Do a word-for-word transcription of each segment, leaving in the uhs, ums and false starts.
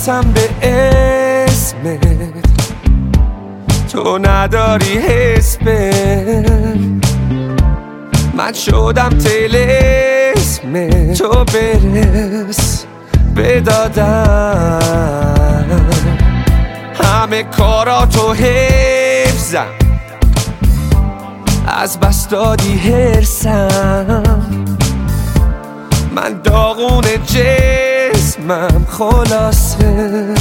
قسم به اسمت تو نداری حس به من شدم طلسم تو برس بدادم همه کاراتو حفظم از بس دادی هرسم من داغون جسمم خلاصه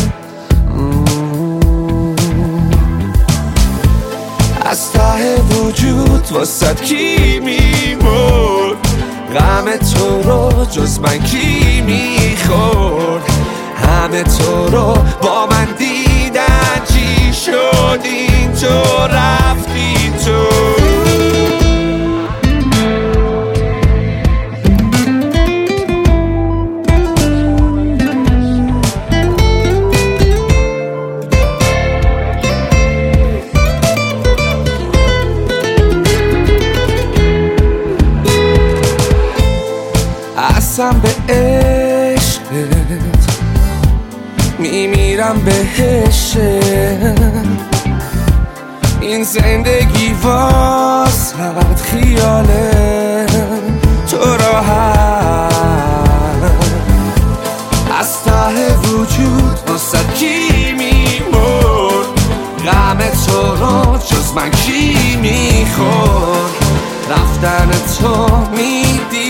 از ته وجود واسد کی میمرد غم تو رو جز من کی میخورد همه تو رو با من دیدن چی شد این تو رفتی تو قسم به عشقت میمیرم بهش این زندگی واسد خیاله تو راحت از ته وجود واسد کی میمرد غم تو رو جز من کی میخورد رفتن تو میدی